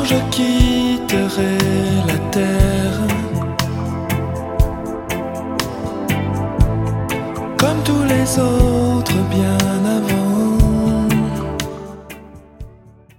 je quitterai la terre. Comme tous les autres.